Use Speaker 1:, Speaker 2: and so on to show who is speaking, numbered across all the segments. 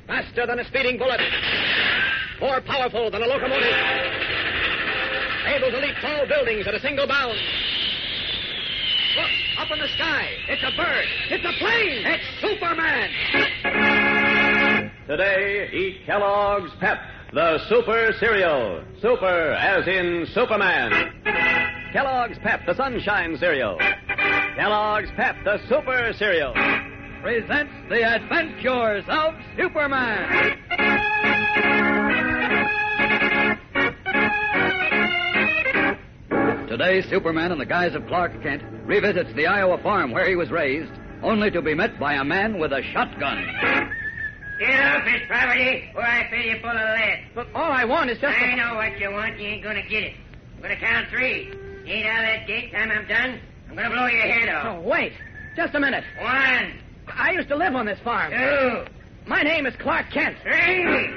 Speaker 1: Faster than a speeding bullet. More powerful than a locomotive. Able to leap tall buildings at a single bound. Look, up in the sky. It's a bird. It's a plane. It's Superman.
Speaker 2: Today, eat Kellogg's Pep, the Super Cereal. Super as in Superman. Kellogg's Pep, the Sunshine Cereal. Kellogg's Pep, the Super Cereal.
Speaker 3: Presents the adventures of Superman. Today, Superman, in the guise of Clark Kent, revisits the Iowa farm where he was raised, only to be met by a man with a shotgun.
Speaker 4: Get up, Miss Property, or I fill you full of lead.
Speaker 1: But all I want is just...
Speaker 4: I know what you want. You ain't gonna get it. I'm gonna count 3. You ain't out of that gate. Time I'm done, I'm gonna blow your head off.
Speaker 1: Oh, wait. Just a minute.
Speaker 4: 1.
Speaker 1: I used to live on this farm.
Speaker 4: 2.
Speaker 1: My name is Clark Kent.
Speaker 4: 3.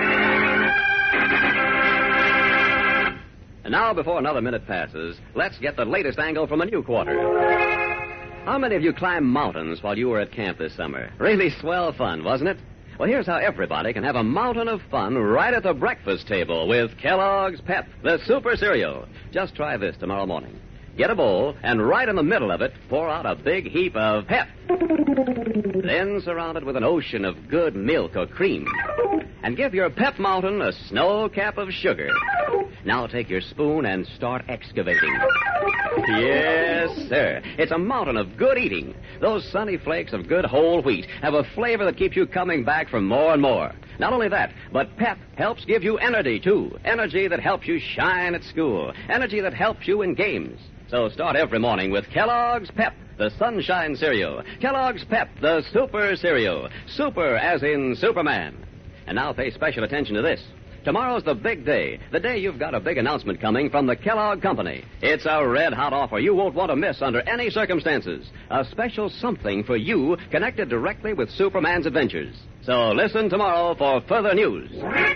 Speaker 2: And now, before another minute passes, let's get the latest angle from a new quarter. How many of you climbed mountains while you were at camp this summer? Really swell fun, wasn't it? Well, here's how everybody can have a mountain of fun right at the breakfast table with Kellogg's Pep, the Super Cereal. Just try this tomorrow morning. Get a bowl, and right in the middle of it, pour out a big heap of Pep. Then surround it with an ocean of good milk or cream. And give your Pep Mountain a snow cap of sugar. Now take your spoon and start excavating. Yes, sir. It's a mountain of good eating. Those sunny flakes of good whole wheat have a flavor that keeps you coming back for more and more. Not only that, but Pep helps give you energy, too. Energy that helps you shine at school. Energy that helps you in games. So start every morning with Kellogg's Pep, the Sunshine Cereal. Kellogg's Pep, the Super Cereal. Super as in Superman. And now pay special attention to this. Tomorrow's the big day, the day you've got a big announcement coming from the Kellogg Company. It's a red-hot offer you won't want to miss under any circumstances. A special something for you connected directly with Superman's adventures. So listen tomorrow for further news.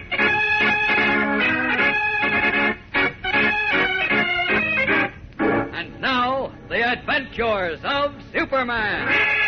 Speaker 3: And now, the adventures of Superman.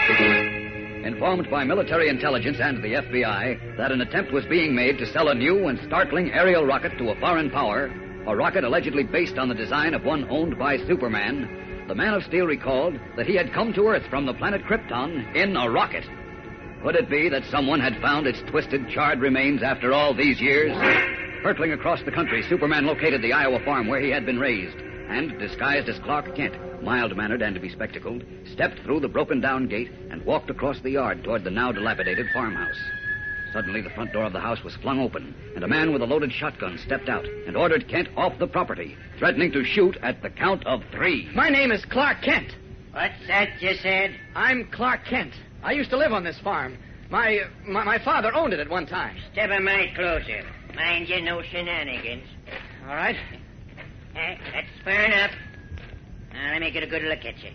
Speaker 3: Informed by military intelligence and the FBI that an attempt was being made to sell a new and startling aerial rocket to a foreign power, a rocket allegedly based on the design of one owned by Superman, the Man of Steel recalled that he had come to Earth from the planet Krypton in a rocket. Could it be that someone had found its twisted, charred remains after all these years? Hurtling across the country, Superman located the Iowa farm where he had been raised, and, disguised as Clark Kent, mild-mannered and bespectacled, stepped through the broken-down gate and walked across the yard toward the now dilapidated farmhouse. Suddenly, the front door of the house was flung open, and a man with a loaded shotgun stepped out and ordered Kent off the property, threatening to shoot at the count of 3.
Speaker 1: My name is Clark Kent.
Speaker 4: What's that you said?
Speaker 1: I'm Clark Kent. I used to live on this farm. My father owned it at one time.
Speaker 4: Step a mite closer. Mind you, no shenanigans.
Speaker 1: All right.
Speaker 4: That's fair enough. Now, let me get a good look at you.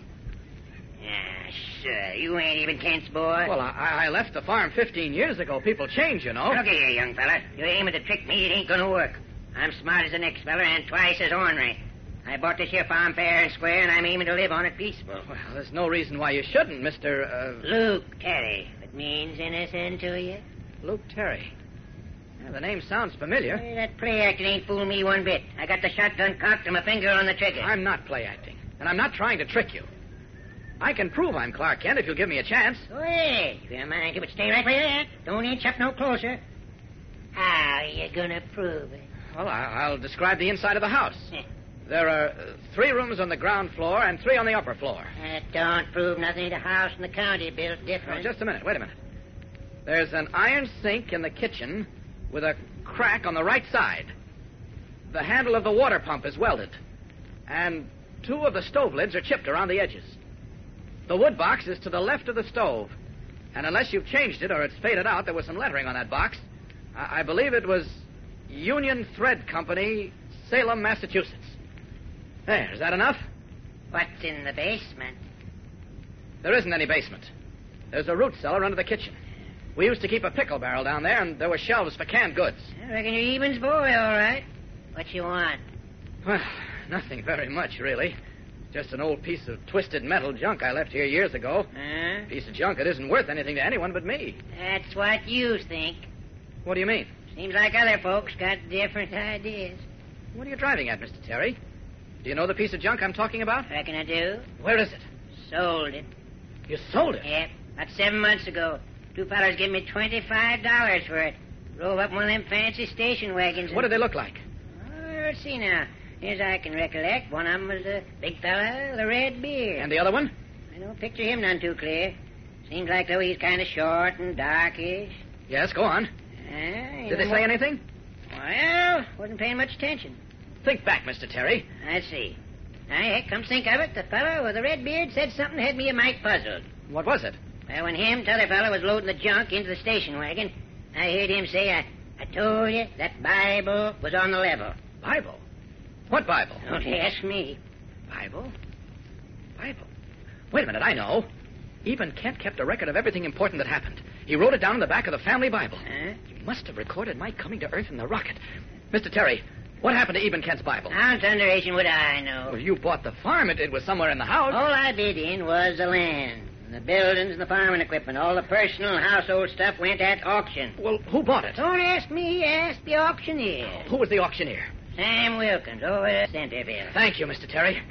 Speaker 4: Yeah, sure. You ain't even Kent's boy.
Speaker 1: Well, I left the farm 15 years ago. People change, you know.
Speaker 4: Look here, young fella. You're aiming to trick me. It ain't gonna work. I'm smart as the next fella and twice as ornery. I bought this here farm fair and square, and I'm aiming to live on it peaceful.
Speaker 1: Well, there's no reason why you shouldn't, Mr.
Speaker 4: Luke Terry. It means anything to you?
Speaker 1: Luke Terry. Yeah, the name sounds familiar.
Speaker 4: Hey, that play acting ain't fooling me one bit. I got the shotgun cocked and my finger on the trigger.
Speaker 1: I'm not play acting, and I'm not trying to trick you. I can prove I'm Clark Kent if you'll give me a chance.
Speaker 4: Wait, if you mind, but stay right where you're at. Don't inch up no closer. How you gonna prove it?
Speaker 1: Well, I'll describe the inside of the house. There are 3 rooms on the ground floor and 3 on the upper floor.
Speaker 4: That don't prove nothing. The house in the county built different.
Speaker 1: Just a minute. Wait a minute. There's an iron sink in the kitchen with a crack on the right side. The handle of the water pump is welded. And 2 of the stove lids are chipped around the edges. The wood box is to the left of the stove. And unless you've changed it or it's faded out, there was some lettering on that box. I believe it was Union Thread Company, Salem, Massachusetts. There, is that enough?
Speaker 4: What's in the basement?
Speaker 1: There isn't any basement. There's a root cellar under the kitchen. We used to keep a pickle barrel down there, and there were shelves for canned goods.
Speaker 4: I reckon you're Eben's boy, all right. What you want?
Speaker 1: Well, nothing very much, really. Just an old piece of twisted metal junk I left here years ago.
Speaker 4: Huh?
Speaker 1: Piece of junk that isn't worth anything to anyone but me.
Speaker 4: That's what you think.
Speaker 1: What do you mean?
Speaker 4: Seems like other folks got different ideas.
Speaker 1: What are you driving at, Mr. Terry? Do you know the piece of junk I'm talking about?
Speaker 4: Reckon I do.
Speaker 1: Where is it?
Speaker 4: Sold it.
Speaker 1: You sold it?
Speaker 4: Yep. About 7 months ago. Two fellas gave me $25 for it. Drove up one of them fancy station wagons.
Speaker 1: What did they look like?
Speaker 4: Oh, let's see now. As I can recollect, one of them was a big fella with a red beard.
Speaker 1: And the other one?
Speaker 4: I don't picture him none too clear. Seems like though he's kind of short and darkish.
Speaker 1: Yes, go on. Did they say anything?
Speaker 4: Well, wasn't paying much attention.
Speaker 1: Think back, Mr. Terry.
Speaker 4: Let's see. Now, come to think of it, the fellow with the red beard said something that had me a mite puzzled.
Speaker 1: What was it?
Speaker 4: Well, when him, t'other fellow, was loading the junk into the station wagon, I heard him say, I told you that Bible was on the level.
Speaker 1: Bible? What Bible?
Speaker 4: Don't ask me.
Speaker 1: Bible? Bible? Wait a minute, I know. Eben Kent kept a record of everything important that happened. He wrote it down in the back of the family Bible.
Speaker 4: Huh?
Speaker 1: He must have recorded my coming to Earth in the rocket. Mr. Terry, what happened to Eben Kent's Bible?
Speaker 4: How in thunderation would I know?
Speaker 1: Well, you bought the farm. It was somewhere in the house.
Speaker 4: All I bid in was the land, and the buildings and the farming equipment. All the personal and household stuff went at auction.
Speaker 1: Well, who bought it?
Speaker 4: Don't ask me, ask the auctioneer.
Speaker 1: Who was the auctioneer?
Speaker 4: Sam Wilkins, over at Centerville.
Speaker 1: Thank you, Mr. Terry.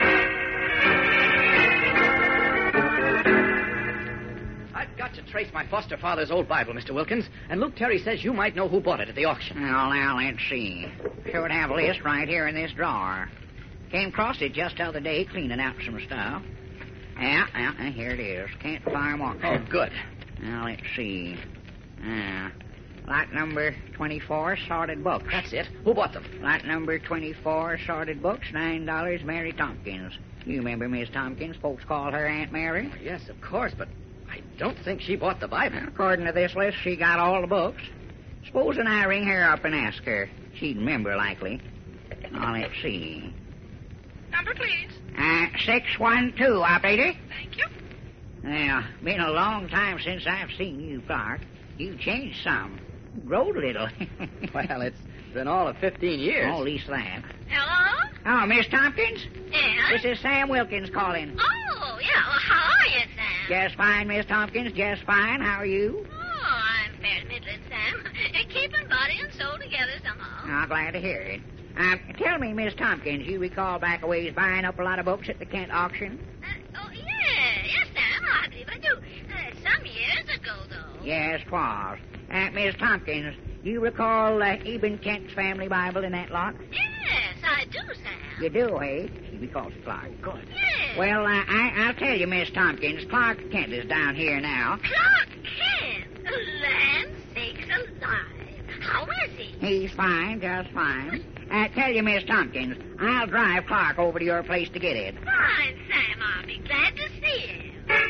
Speaker 1: I've got to trace my foster father's old Bible, Mr. Wilkins, and Luke Terry says you might know who bought it at the auction.
Speaker 5: Well, now, let's see. Should have a list right here in this drawer. Came across it just the other day, cleaning out some stuff. Yeah, here it is. Kent Farm Auction.
Speaker 1: Oh, good.
Speaker 5: Now, let's see. Lot number 24, sorted books.
Speaker 1: That's it. Who bought them?
Speaker 5: Lot number 24, sorted books, $9, Mary Tompkins. You remember Miss Tompkins? Folks call her Aunt Mary.
Speaker 1: Yes, of course, but I don't think she bought the Bible.
Speaker 5: According to this list, she got all the books. Supposing I ring her up and ask her. She'd remember, likely. Now, let's see.
Speaker 6: Number, please.
Speaker 5: 612, operator.
Speaker 6: Thank you.
Speaker 5: Now, been a long time since I've seen you, Clark. You've changed some. Growed a little.
Speaker 1: Well, it's been all of 15 years.
Speaker 5: Oh, at least that.
Speaker 6: Hello?
Speaker 5: Oh, Miss Tompkins?
Speaker 6: Yeah?
Speaker 5: This is Sam Wilkins calling.
Speaker 6: Oh, yeah. Well, how are you, Sam?
Speaker 5: Just fine, Miss Tompkins. Just fine. How are you?
Speaker 6: Oh, I'm fair middling, Sam. Keeping body and soul together somehow.
Speaker 5: Oh, glad to hear it. Tell me, Miss Tompkins, you recall back a ways buying up a lot of books at the Kent auction?
Speaker 6: Yeah. Yes, Sam. I believe I do. Some years ago, though.
Speaker 5: Yes, 'twas. Miss Tompkins, you recall Eben Kent's family Bible in that lot?
Speaker 6: Yes, I do, Sam.
Speaker 5: You do, eh? She recalls Clark.
Speaker 1: Good.
Speaker 6: Yes.
Speaker 5: Well, I'll tell you, Miss Tompkins, Clark Kent is down here now.
Speaker 6: Clark Kent. Land sakes alive. How is he?
Speaker 5: He's fine, just fine. Tell you, Miss Tompkins, I'll drive Clark over to your place to get it.
Speaker 6: Fine, Sam. I'll be glad to see him.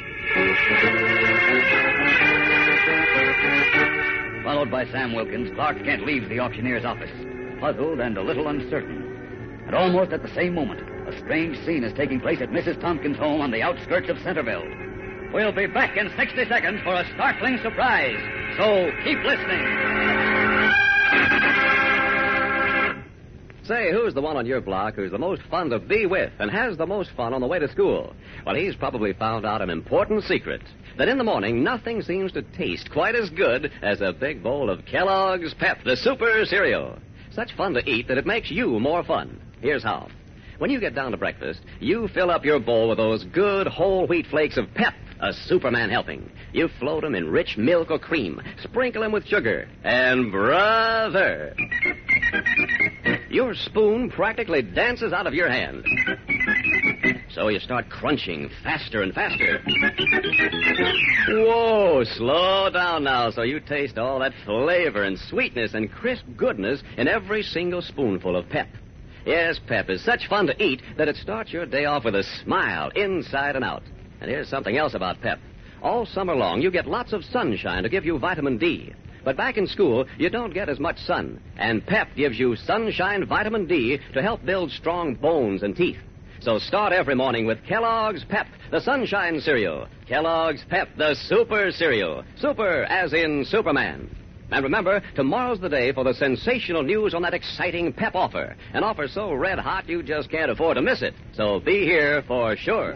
Speaker 3: Followed by Sam Wilkins, Clark Kent leaves the auctioneer's office, puzzled and a little uncertain. And almost at the same moment, a strange scene is taking place at Mrs. Tompkins' home on the outskirts of Centerville. We'll be back in 60 seconds for a startling surprise, so keep listening.
Speaker 2: Say, who's the one on your block who's the most fun to be with and has the most fun on the way to school? Well, he's probably found out an important secret. That in the morning, nothing seems to taste quite as good as a big bowl of Kellogg's Pep, the super cereal. Such fun to eat that it makes you more fun. Here's how. When you get down to breakfast, you fill up your bowl with those good whole wheat flakes of Pep, a Superman helping. You float them in rich milk or cream, sprinkle them with sugar, and brother, your spoon practically dances out of your hand. So you start crunching faster and faster. Whoa, slow down now so you taste all that flavor and sweetness and crisp goodness in every single spoonful of Pep. Yes, Pep is such fun to eat that it starts your day off with a smile inside and out. And here's something else about Pep. All summer long, you get lots of sunshine to give you vitamin D. But back in school, you don't get as much sun. And Pep gives you sunshine vitamin D to help build strong bones and teeth. So start every morning with Kellogg's Pep, the sunshine cereal. Kellogg's Pep, the super cereal. Super as in Superman. And remember, tomorrow's the day for the sensational news on that exciting Pep offer. An offer so red hot you just can't afford to miss it. So be here for sure.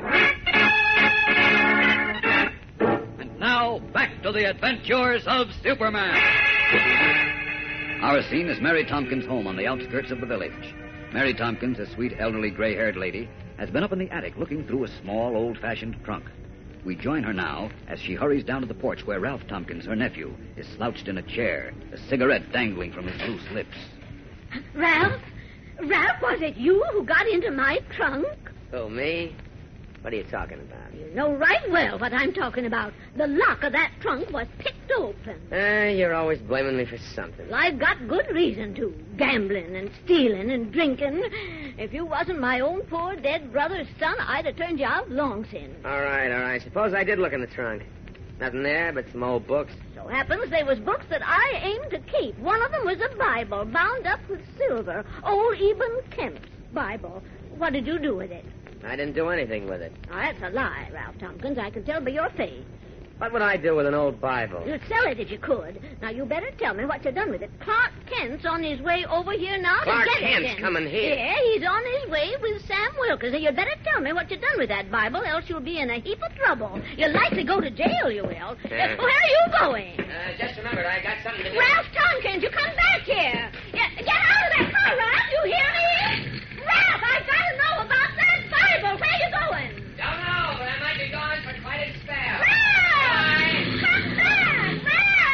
Speaker 3: And now, back to the adventures of Superman. Our scene is Mary Tompkins' home on the outskirts of the village. Mary Tompkins, a sweet, elderly, gray-haired lady, has been up in the attic looking through a small, old-fashioned trunk. We join her now as she hurries down to the porch where Ralph Tompkins, her nephew, is slouched in a chair, a cigarette dangling from his loose lips.
Speaker 6: Ralph? Ralph, was it you who got into my trunk?
Speaker 7: Who, me? What are you talking about?
Speaker 6: You know right well what I'm talking about. The lock of that trunk was picked open.
Speaker 7: You're always blaming me for something.
Speaker 6: Well, I've got good reason to. Gambling and stealing and drinking. If you wasn't my own poor dead brother's son, I'd have turned you out long since.
Speaker 7: All right. Suppose I did look in the trunk. Nothing there but some old books.
Speaker 6: So happens they was books that I aimed to keep. One of them was a Bible bound up with silver. Old Eben Kemp's Bible. What did you do with it?
Speaker 7: I didn't do anything with it.
Speaker 6: Now, that's a lie, Ralph Tompkins. I can tell by your face.
Speaker 7: What would I do with an old Bible?
Speaker 6: You'd sell it if you could. Now, you better tell me what you done with it. Clark Kent's on his way over here now
Speaker 7: Clark
Speaker 6: to get it.
Speaker 7: Kent's coming here?
Speaker 6: Yeah, he's on his way with Sam Wilkins. Now, you'd better tell me what you done with that Bible, else you'll be in a heap of trouble. You'll likely go to jail, you will. Where are you going?
Speaker 7: Just remembered I got something to do.
Speaker 6: Ralph Tompkins, you come back here. Get out of that car, Ralph. You hear me? Ralph, I've got to know about that Bible. Where you going?
Speaker 7: Don't know, but I might be gone for quite a spell.
Speaker 6: Ralph! Come back,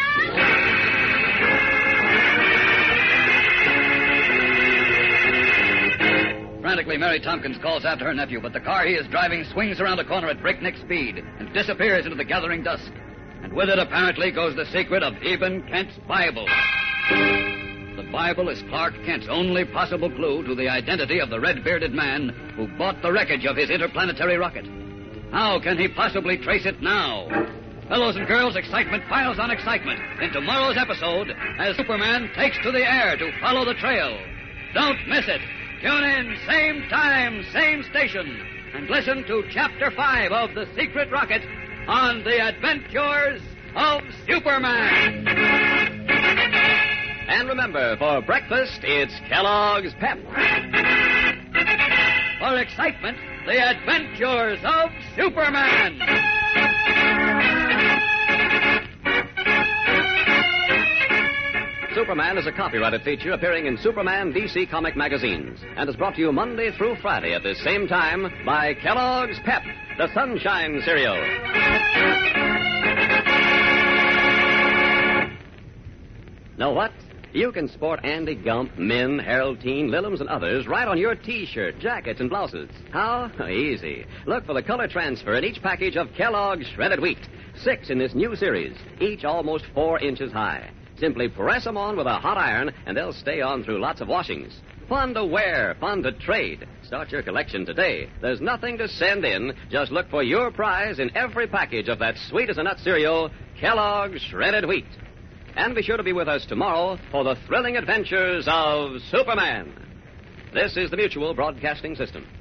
Speaker 6: Ralph!
Speaker 3: Frantically, Mary Tompkins calls after her nephew, but the car he is driving swings around a corner at breakneck speed and disappears into the gathering dusk. And with it, apparently, goes the secret of Eben Kent's Bible. The Bible is Clark Kent's only possible clue to the identity of the red-bearded man who bought the wreckage of his interplanetary rocket. How can he possibly trace it now? Fellows and girls, excitement piles on excitement in tomorrow's episode as Superman takes to the air to follow the trail. Don't miss it. Tune in, same time, same station, and listen to Chapter 5 of The Secret Rocket on The Adventures of Superman.
Speaker 2: And remember, for breakfast, it's Kellogg's Pep.
Speaker 3: For excitement, The Adventures of Superman.
Speaker 2: Superman is a copyrighted feature appearing in Superman DC comic magazines and is brought to you Monday through Friday at this same time by Kellogg's Pep, the Sunshine Cereal. Know what? You can sport Andy Gump, Min, Harold Teen, Lillums, and others right on your T-shirt, jackets, and blouses. How? Easy. Look for the color transfer in each package of Kellogg's Shredded Wheat. 6 in this new series, each almost 4 inches high. Simply press them on with a hot iron, and they'll stay on through lots of washings. Fun to wear, fun to trade. Start your collection today. There's nothing to send in. Just look for your prize in every package of that sweet-as-a-nut cereal, Kellogg's Shredded Wheat. And be sure to be with us tomorrow for the thrilling adventures of Superman. This is the Mutual Broadcasting System.